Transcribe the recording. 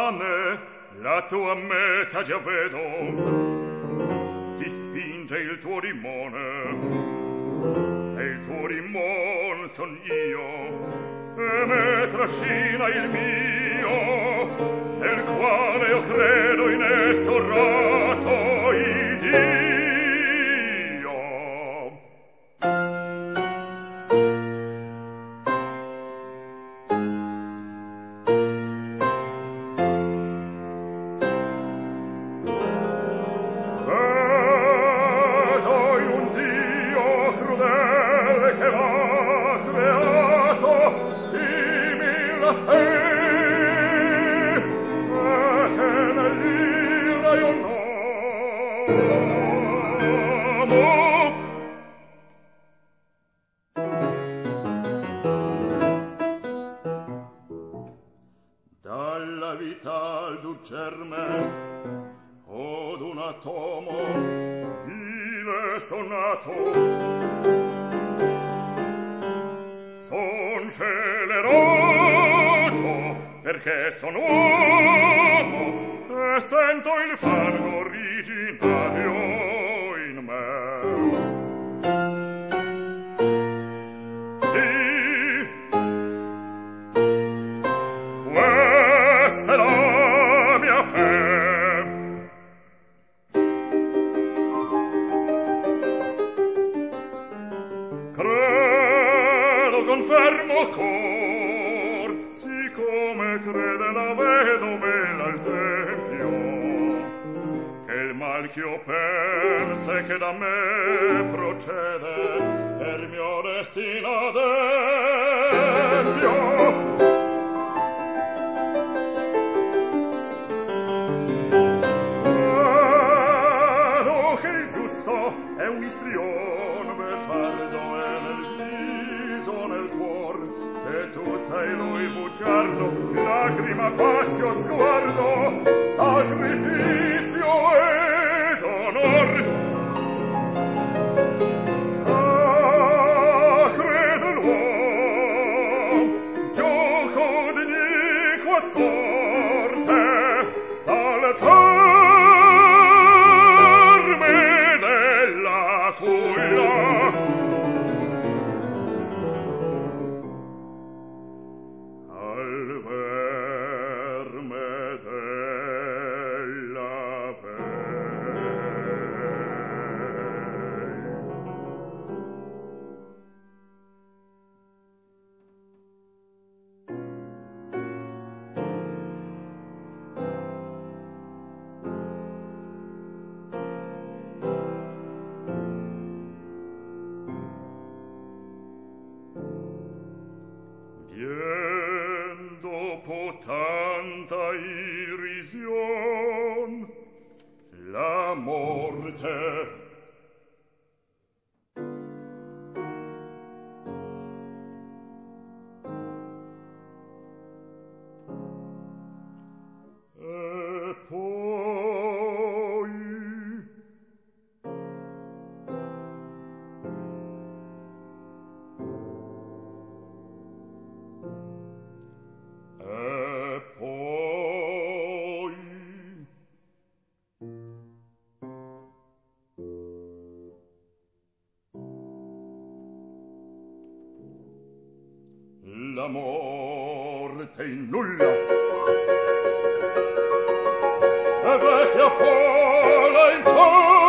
a me, la tua meta già vedo, ti spinge il tuo rimone, e il tuo rimon son io, e me trascina il mio, nel quale io credo inestorrato Iddio. Dalla vita al dur germe od un atomo vive sonato, son celerato perché son uomo e sento il fango originario in me. Questa è la mia fe. Credo con fermo cor, siccome crede la vedovella al tempio, che il mal ch'io pense che da me procede per mio destino adempio. È un istrion beffardo e nel viso, nel cuor, che tutta in lui bugiardo, lacrima, bacio, sguardo, sacrificio ed onor. Ah, crede l'uom, gioco d'iniqua sorte, dal tanta irrision, la morte e poi la morte in nulla e vecchia pola in cielo.